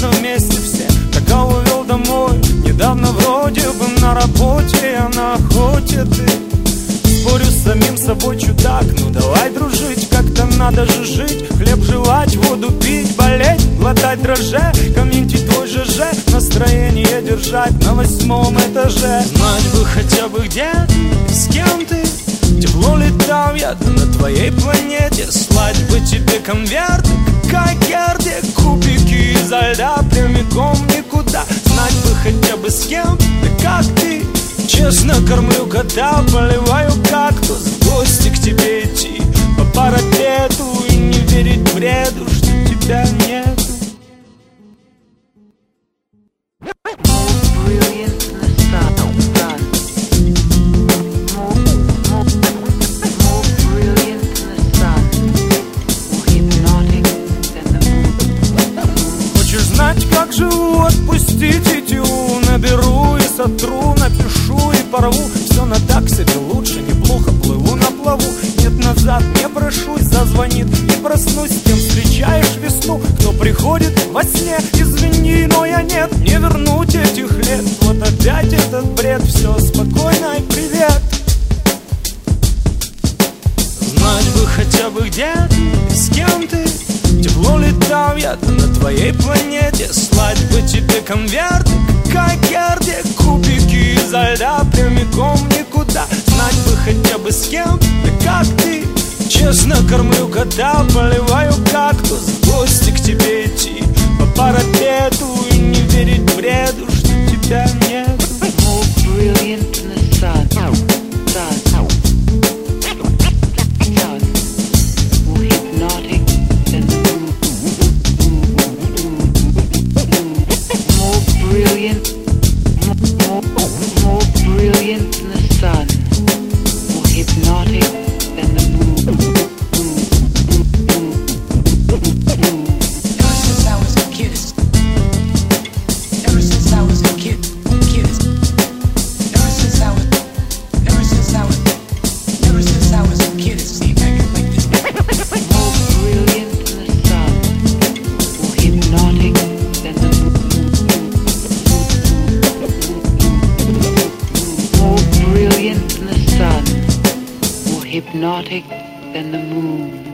одном месте все. Пока увел домой, недавно вроде бы на работе, а на охоте ты. Спорю с самим собой, чудак, ну давай дружить, как-то надо же жить. Хлеб жевать, воду пить, болеть, глотать дрожжи, комментить твой ЖЖ, настроение держать на 8-м этаже. Знать бы хотя бы где ты, с кем ты, тепло ли там я-то на твоей планете. Слать бы тебе конверты, как Герде, кубики изо льда прямиком никуда. Знать бы хотя бы с кем ты, как ты. Честно кормлю кота, поливаю кактус, в гости к тебе идти по парапету и не верить бреду, что тебя нету. Хочешь знать, как живу? Отпусти тетиву. Наберу и сотру, напишу и порву. Все на так себе лучше, неплохо плыву на плаву. Нет, назад не прошусь, зазвонит и проснусь. С кем встречаешь весну, кто приходит во сне. Извини, но я нет, не вернуть этих лет. Вот опять этот бред, все спокойно и привет. Знать бы хотя бы где ты, с кем ты, тепло ли там я-то на твоей планете. Слать бы тебе конверты, как Герде, кубики изо льда прямиком никуда. Знать бы хотя бы с кем ты, как ты. Честно кормлю кота, поливаю кактус, в гости к тебе идти по парапету и не верить бреду, что тебя нет. Hypnotic than the moon.